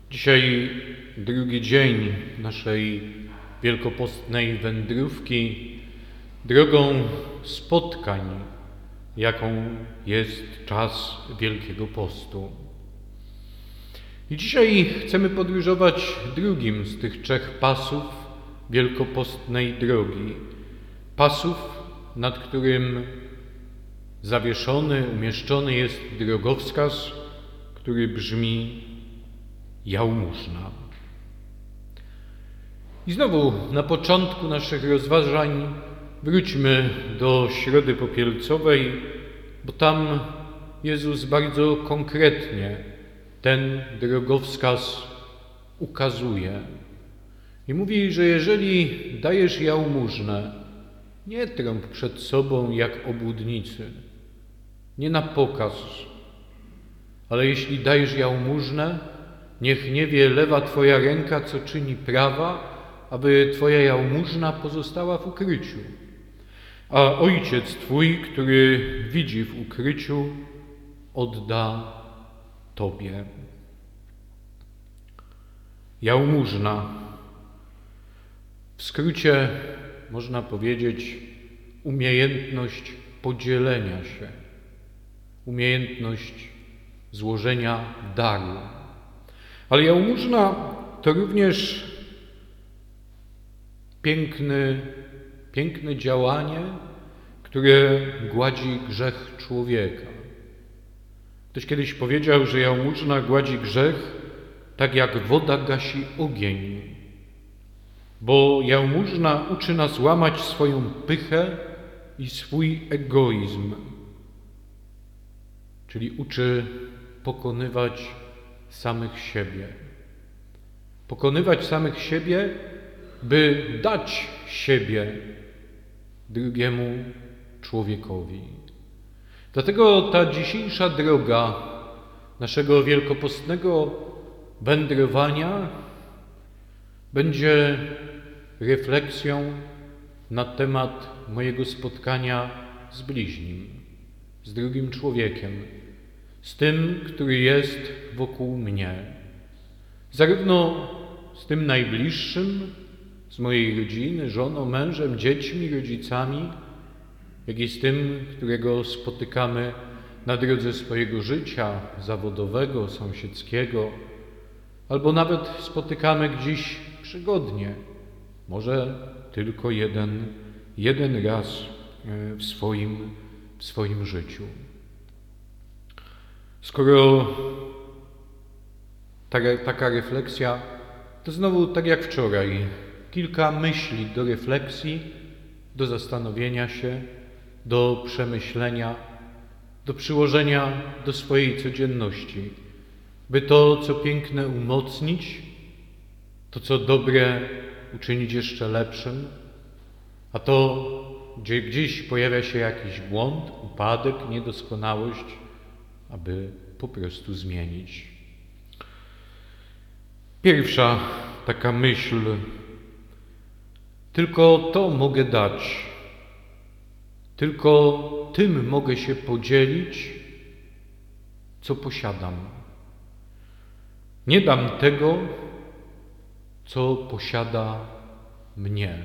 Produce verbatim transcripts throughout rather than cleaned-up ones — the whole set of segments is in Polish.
Dzisiaj drugi dzień naszej wielkopostnej wędrówki drogą spotkań, jaką jest czas Wielkiego Postu. I dzisiaj chcemy podróżować drugim z tych trzech pasów wielkopostnej drogi. Pasów, nad którym zawieszony, umieszczony jest drogowskaz, który brzmi jałmużna. I znowu na początku naszych rozważań wróćmy do Środy Popielcowej, bo tam Jezus bardzo konkretnie ten drogowskaz ukazuje. I mówi, że jeżeli dajesz jałmużnę, nie trąb przed sobą jak obłudnicy, nie na pokaz, ale jeśli dajesz jałmużnę, niech nie wie lewa Twoja ręka, co czyni prawa, aby Twoja jałmużna pozostała w ukryciu. A Ojciec Twój, który widzi w ukryciu, odda Tobie. Jałmużna. W skrócie można powiedzieć umiejętność podzielenia się, umiejętność złożenia daru. Ale jałmużna to również piękny, piękne działanie, które gładzi grzech człowieka. Ktoś kiedyś powiedział, że jałmużna gładzi grzech tak jak woda gasi ogień, bo jałmużna uczy nas łamać swoją pychę i swój egoizm, czyli uczy pokonywać samych siebie. Pokonywać samych siebie, by dać siebie drugiemu człowiekowi. Dlatego ta dzisiejsza droga naszego wielkopostnego wędrowania będzie refleksją na temat mojego spotkania z bliźnim, z drugim człowiekiem, z tym, który jest wokół mnie. Zarówno z tym najbliższym, z mojej rodziny, żoną, mężem, dziećmi, rodzicami, jak i z tym, którego spotykamy na drodze swojego życia zawodowego, sąsiedzkiego, albo nawet spotykamy gdzieś przygodnie, może tylko jeden, jeden raz w swoim, w swoim życiu. Skoro taka, taka refleksja, to znowu tak jak wczoraj, kilka myśli do refleksji, do zastanowienia się, do przemyślenia, do przyłożenia do swojej codzienności, by to, co piękne, umocnić, to, co dobre, uczynić jeszcze lepszym, a to, gdzie gdzieś pojawia się jakiś błąd, upadek, niedoskonałość, aby po prostu zmienić. Pierwsza taka myśl. Tylko to mogę dać. Tylko tym mogę się podzielić, co posiadam. Nie dam tego, co posiada mnie.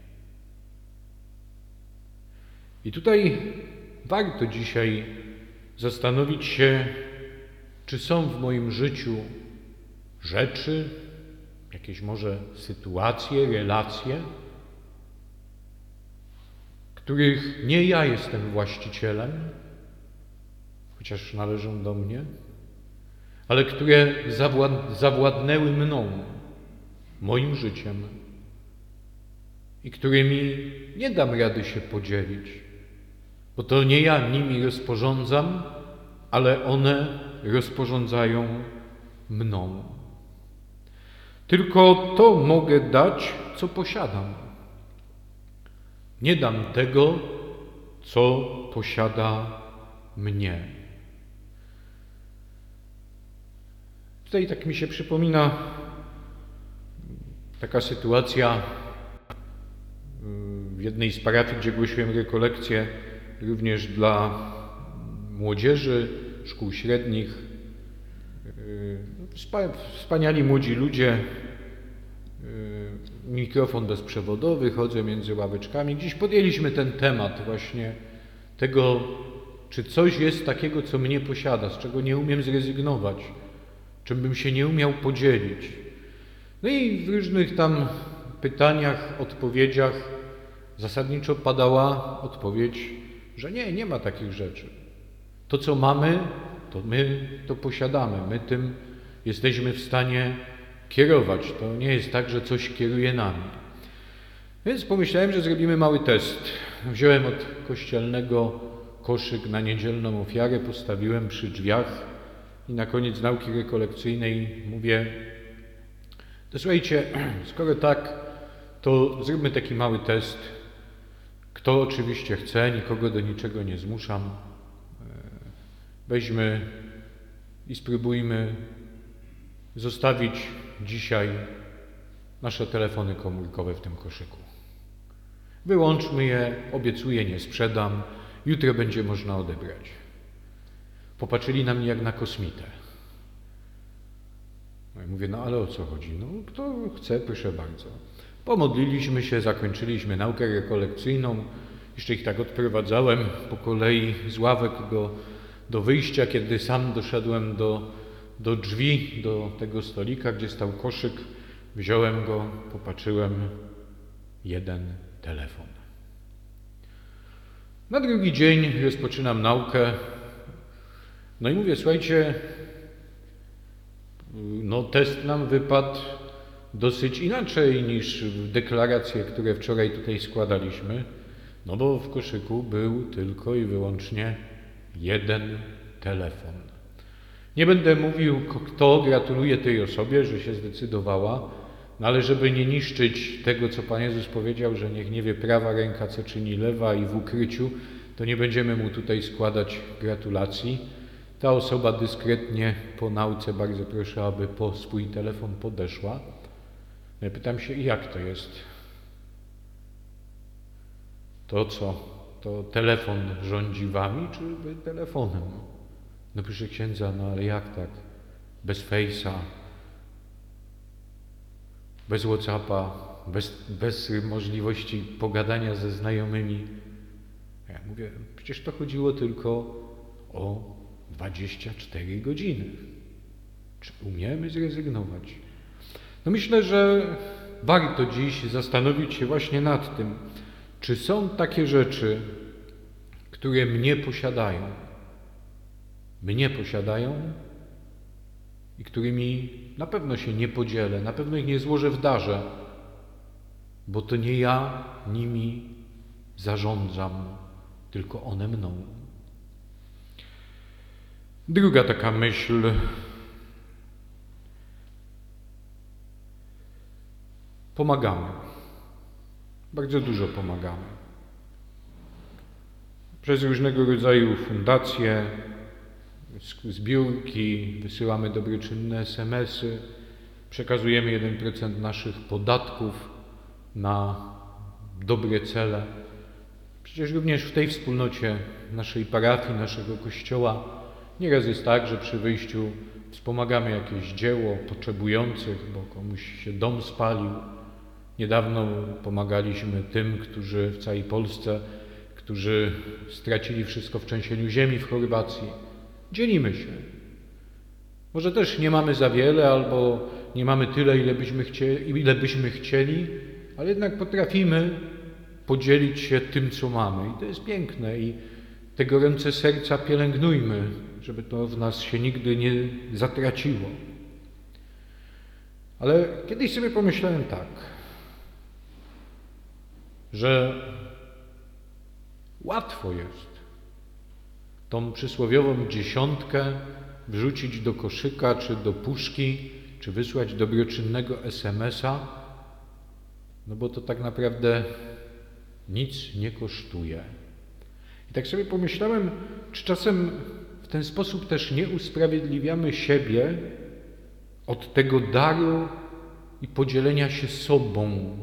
I tutaj warto dzisiaj zastanowić się, czy są w moim życiu rzeczy, jakieś może sytuacje, relacje, których nie ja jestem właścicielem, chociaż należą do mnie, ale które zawład- zawładnęły mną, moim życiem i którymi nie dam rady się podzielić, bo to nie ja nimi rozporządzam, ale one rozporządzają mną. Tylko to mogę dać, co posiadam. Nie dam tego, co posiada mnie. Tutaj tak mi się przypomina taka sytuacja w jednej z parafii, gdzie głosiłem rekolekcję również dla młodzieży, szkół średnich. Wspaniali młodzi ludzie, mikrofon bezprzewodowy, chodzę między ławeczkami. Dziś podjęliśmy ten temat właśnie tego, czy coś jest takiego, co mnie posiada, z czego nie umiem zrezygnować, czym bym się nie umiał podzielić. No i w różnych tam pytaniach, odpowiedziach zasadniczo padała odpowiedź, że nie, nie ma takich rzeczy. To, co mamy, to my to posiadamy. My tym jesteśmy w stanie kierować. To nie jest tak, że coś kieruje nami. Więc pomyślałem, że zrobimy mały test. Wziąłem od kościelnego koszyk na niedzielną ofiarę, postawiłem przy drzwiach i na koniec nauki rekolekcyjnej mówię: to słuchajcie, skoro tak, to zróbmy taki mały test. Kto oczywiście chce, nikogo do niczego nie zmuszam. Weźmy i spróbujmy zostawić dzisiaj nasze telefony komórkowe w tym koszyku. Wyłączmy je, obiecuję, nie sprzedam, jutro będzie można odebrać. Popatrzyli na mnie jak na kosmitę. No i mówię, no ale o co chodzi? No kto chce, proszę bardzo. Pomodliliśmy się, zakończyliśmy naukę rekolekcyjną. Jeszcze ich tak odprowadzałem po kolei z ławek do, do wyjścia, kiedy sam doszedłem do, do drzwi, do tego stolika, gdzie stał koszyk. Wziąłem go, popatrzyłem, jeden telefon. Na drugi dzień rozpoczynam naukę. No i mówię, słuchajcie, no test nam wypadł dosyć inaczej niż deklaracje, które wczoraj tutaj składaliśmy, no bo w koszyku był tylko i wyłącznie jeden telefon. Nie będę mówił, kto gratuluje tej osobie, że się zdecydowała, no ale żeby nie niszczyć tego, co Pan Jezus powiedział, że niech nie wie prawa ręka, co czyni lewa i w ukryciu, to nie będziemy mu tutaj składać gratulacji. Ta osoba dyskretnie po nauce, bardzo proszę, aby po swój telefon podeszła. No i pytam się, jak to jest? To co? To telefon rządzi wami, czy wy telefonem? No proszę księdza, no ale jak tak? Bez Face'a, bez Whatsappa, bez, bez możliwości pogadania ze znajomymi. Ja mówię, przecież to chodziło tylko o dwadzieścia cztery godziny. Czy umiemy zrezygnować? No myślę, że warto dziś zastanowić się właśnie nad tym, czy są takie rzeczy, które mnie posiadają, mnie posiadają i którymi na pewno się nie podzielę, na pewno ich nie złożę w darze, bo to nie ja nimi zarządzam, tylko one mną. Druga taka myśl. Pomagamy. Bardzo dużo pomagamy. Przez różnego rodzaju fundacje, zbiórki, wysyłamy dobroczynne es em esy, przekazujemy jeden procent naszych podatków na dobre cele. Przecież również w tej wspólnocie naszej parafii, naszego kościoła nieraz jest tak, że przy wyjściu wspomagamy jakieś dzieło potrzebujących, bo komuś się dom spalił. Niedawno pomagaliśmy tym, którzy w całej Polsce, którzy stracili wszystko w trzęsieniu ziemi w Chorwacji. Dzielimy się. Może też nie mamy za wiele, albo nie mamy tyle, ile byśmy chcieli, ile byśmy chcieli, ale jednak potrafimy podzielić się tym, co mamy. I to jest piękne i te gorące serca pielęgnujmy, żeby to w nas się nigdy nie zatraciło. Ale kiedyś sobie pomyślałem tak, że łatwo jest tą przysłowiową dziesiątkę wrzucić do koszyka, czy do puszki, czy wysłać dobroczynnego es em esa, no bo to tak naprawdę nic nie kosztuje. I tak sobie pomyślałem, czy czasem w ten sposób też nie usprawiedliwiamy siebie od tego daru i podzielenia się sobą.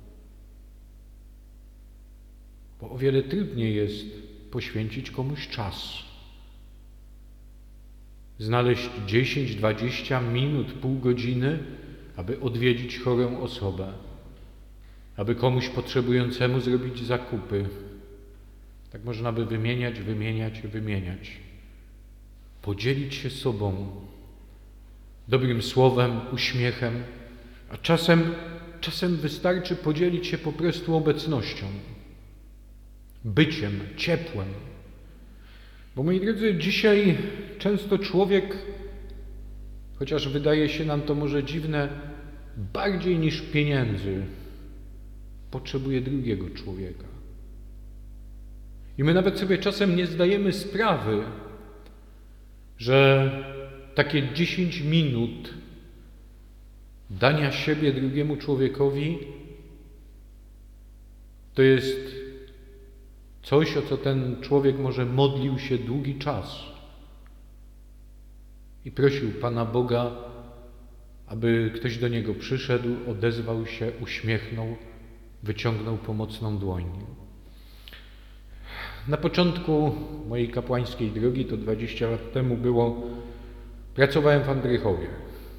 Bo o wiele trudniej jest poświęcić komuś czas. znaleźć dziesięć, dwadzieścia minut, pół godziny, aby odwiedzić chorą osobę, aby komuś potrzebującemu zrobić zakupy. Tak można by wymieniać, wymieniać i wymieniać. Podzielić się sobą, dobrym słowem, uśmiechem, a czasem, czasem wystarczy podzielić się po prostu obecnością, byciem, ciepłem. Bo moi drodzy, dzisiaj często człowiek, chociaż wydaje się nam to może dziwne, bardziej niż pieniędzy potrzebuje drugiego człowieka. I my nawet sobie czasem nie zdajemy sprawy, że takie dziesięć minut dania siebie drugiemu człowiekowi to jest coś, o co ten człowiek może modlił się długi czas i prosił Pana Boga, aby ktoś do niego przyszedł, odezwał się, uśmiechnął, wyciągnął pomocną dłoń. Na początku mojej kapłańskiej drogi, to dwadzieścia lat temu było, pracowałem w Andrychowie.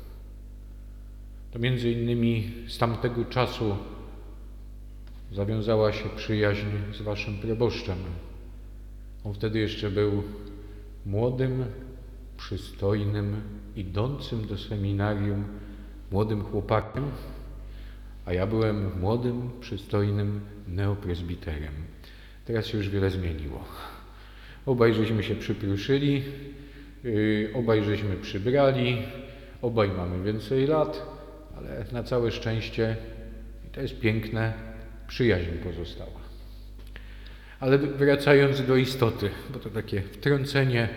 To między innymi z tamtego czasu zawiązała się przyjaźń z waszym proboszczem. On wtedy jeszcze był młodym, przystojnym, idącym do seminarium młodym chłopakiem, a ja byłem młodym, przystojnym neopresbiterem. Teraz się już wiele zmieniło. Obaj żeśmy się przypruszyli, yy, obaj żeśmy przybrali, obaj mamy więcej lat, ale na całe szczęście, i to jest piękne, przyjaźń pozostała. Ale wracając do istoty, bo to takie wtrącenie.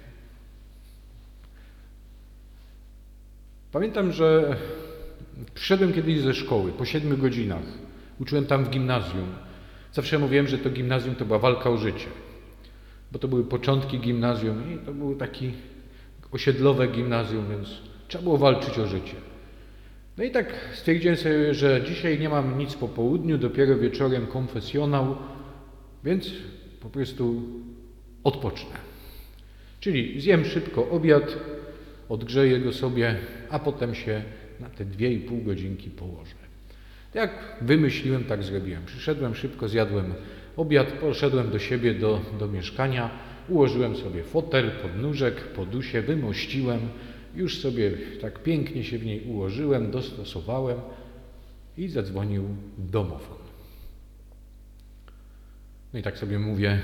Pamiętam, że przyszedłem kiedyś ze szkoły po siedmiu godzinach. Uczyłem tam w gimnazjum. Zawsze mówiłem, że to gimnazjum to była walka o życie, bo to były początki gimnazjum i to było takie osiedlowe gimnazjum, więc trzeba było walczyć o życie. No i tak stwierdziłem sobie, że dzisiaj nie mam nic po południu, dopiero wieczorem konfesjonał, więc po prostu odpocznę. Czyli zjem szybko obiad, odgrzeję go sobie, a potem się na te dwie i pół godzinki położę. Jak wymyśliłem, tak zrobiłem. Przyszedłem szybko, zjadłem obiad, poszedłem do siebie, do, do mieszkania, ułożyłem sobie fotel, podnóżek, podusię, wymościłem, już sobie tak pięknie się w niej ułożyłem, dostosowałem i zadzwonił domofon. No i tak sobie mówię,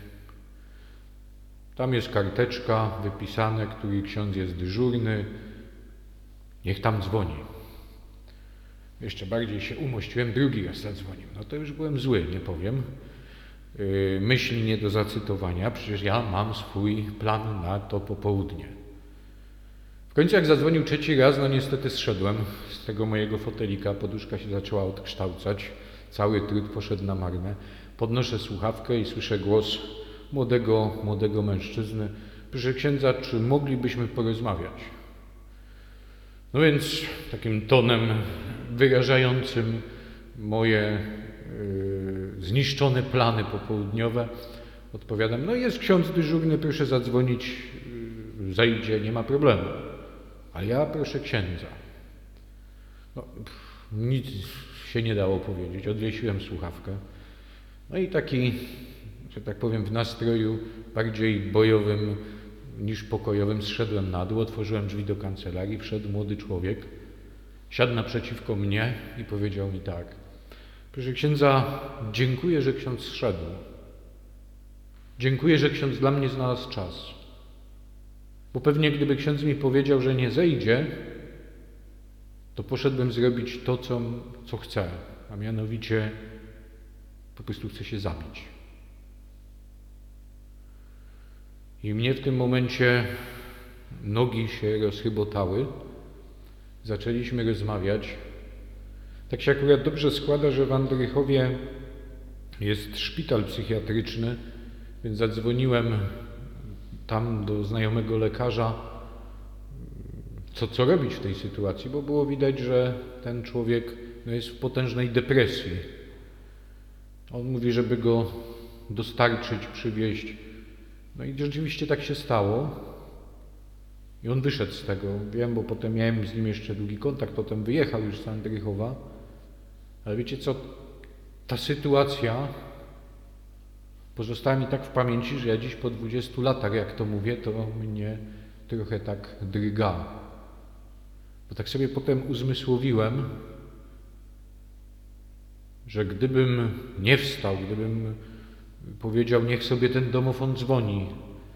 tam jest karteczka wypisane, który ksiądz jest dyżurny, niech tam dzwoni. Jeszcze bardziej się umościłem, drugi raz zadzwonił. No to już byłem zły, nie powiem. Yy, myśli nie do zacytowania, przecież ja mam swój plan na to popołudnie. W końcu jak zadzwonił trzeci raz, no niestety zszedłem z tego mojego fotelika, poduszka się zaczęła odkształcać, cały trud poszedł na marne. Podnoszę słuchawkę i słyszę głos młodego, młodego mężczyzny. Proszę księdza, czy moglibyśmy porozmawiać? No więc takim tonem wyrażającym moje yy, zniszczone plany popołudniowe odpowiadam, no jest ksiądz dyżurny, proszę zadzwonić, yy, zajdzie, nie ma problemu. A ja proszę księdza. No, pff, nic się nie dało powiedzieć, odwiesiłem słuchawkę. No i taki, że tak powiem, w nastroju bardziej bojowym niż pokojowym zszedłem na dół, otworzyłem drzwi do kancelarii, wszedł młody człowiek, siadł naprzeciwko mnie i powiedział mi tak: proszę księdza, dziękuję, że ksiądz zszedł. Dziękuję, że ksiądz dla mnie znalazł czas. Bo pewnie gdyby ksiądz mi powiedział, że nie zejdzie, to poszedłbym zrobić to, co, co chcę, a mianowicie po prostu chcę się zabić. I mnie w tym momencie nogi się rozchybotały. Zaczęliśmy rozmawiać. Tak się akurat dobrze składa, że w Andrychowie jest szpital psychiatryczny, więc zadzwoniłem tam do znajomego lekarza, co, co robić w tej sytuacji, bo było widać, że ten człowiek no, jest w potężnej depresji. On mówi, żeby go dostarczyć, przywieźć. No i rzeczywiście tak się stało. I on wyszedł z tego. Wiem, bo potem miałem z nim jeszcze długi kontakt, potem wyjechał już z Andrychowa. Ale wiecie co, ta sytuacja pozostała mi tak w pamięci, że ja dziś po dwudziestu latach, jak to mówię, to mnie trochę tak drga. Bo tak sobie potem uzmysłowiłem, że gdybym nie wstał, gdybym powiedział, niech sobie ten domofon dzwoni,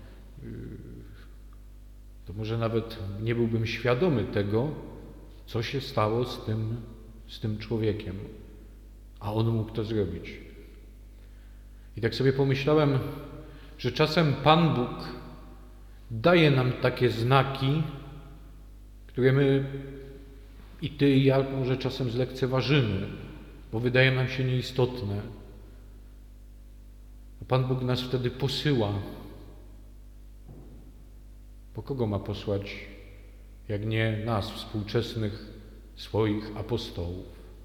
to może nawet nie byłbym świadomy tego, co się stało z tym, z tym człowiekiem. A on mógł to zrobić. I tak sobie pomyślałem, że czasem Pan Bóg daje nam takie znaki, które my i ty, i ja może czasem zlekceważymy, bo wydają nam się nieistotne. A Pan Bóg nas wtedy posyła. Bo kogo ma posłać, jak nie nas, współczesnych swoich apostołów?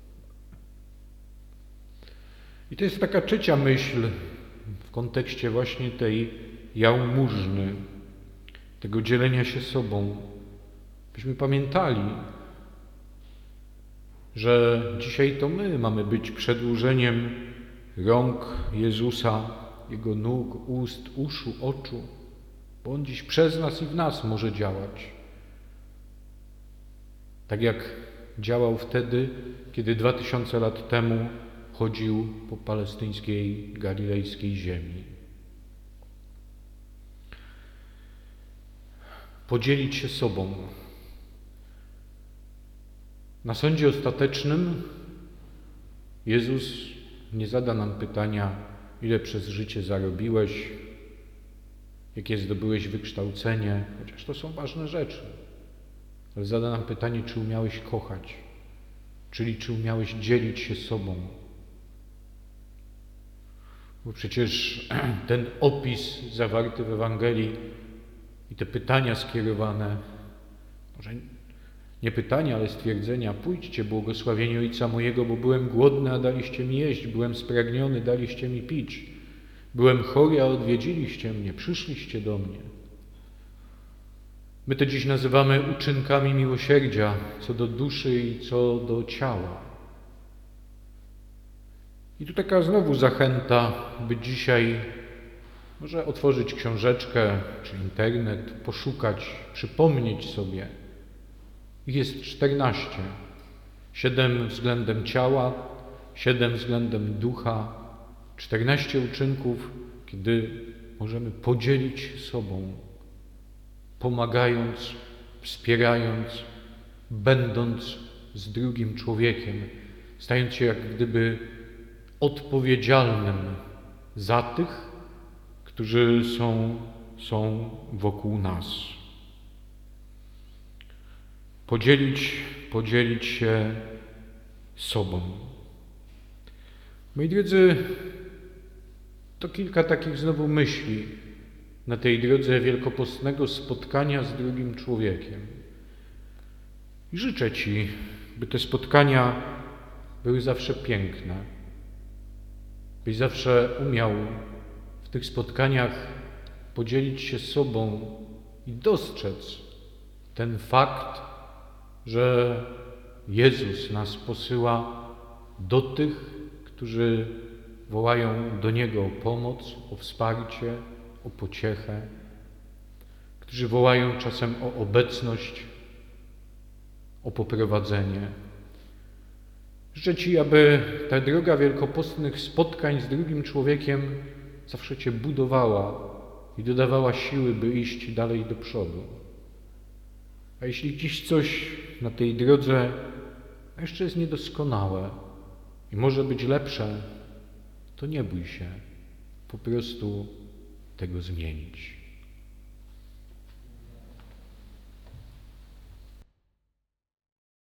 I to jest taka trzecia myśl w kontekście właśnie tej jałmużny, tego dzielenia się sobą. Byśmy pamiętali, że dzisiaj to my mamy być przedłużeniem rąk Jezusa, Jego nóg, ust, uszu, oczu, bo On dziś przez nas i w nas może działać. Tak jak działał wtedy, kiedy dwa tysiące lat temu chodził po palestyńskiej, galilejskiej ziemi. Podzielić się sobą. Na sądzie ostatecznym Jezus nie zada nam pytania, ile przez życie zarobiłeś, jakie zdobyłeś wykształcenie, chociaż to są ważne rzeczy. Ale zada nam pytanie, czy umiałeś kochać, czyli czy umiałeś dzielić się sobą. Bo przecież ten opis zawarty w Ewangelii i te pytania skierowane, może nie pytania, ale stwierdzenia, pójdźcie, błogosławieni Ojca mojego, bo byłem głodny, a daliście mi jeść, byłem spragniony, daliście mi pić, byłem chory, a odwiedziliście mnie, przyszliście do mnie. My to dziś nazywamy uczynkami miłosierdzia, co do duszy i co do ciała. I tu taka znowu zachęta, by dzisiaj może otworzyć książeczkę czy internet, poszukać, przypomnieć sobie. Ich jest czternaście. Siedem względem ciała, siedem względem ducha, czternaście uczynków, kiedy możemy podzielić się sobą, pomagając, wspierając, będąc z drugim człowiekiem, stając się jak gdyby odpowiedzialnym za tych, którzy są, są wokół nas. Podzielić, podzielić się sobą. Moi drodzy, to kilka takich znowu myśli na tej drodze wielkopostnego spotkania z drugim człowiekiem. I życzę Ci, by te spotkania były zawsze piękne, byś zawsze umiał w tych spotkaniach podzielić się sobą i dostrzec ten fakt, że Jezus nas posyła do tych, którzy wołają do Niego o pomoc, o wsparcie, o pociechę, którzy wołają czasem o obecność, o poprowadzenie. Życzę Ci, aby ta droga wielkopostnych spotkań z drugim człowiekiem zawsze Cię budowała i dodawała siły, by iść dalej do przodu. A jeśli dziś coś na tej drodze jeszcze jest niedoskonałe i może być lepsze, to nie bój się po prostu tego zmienić.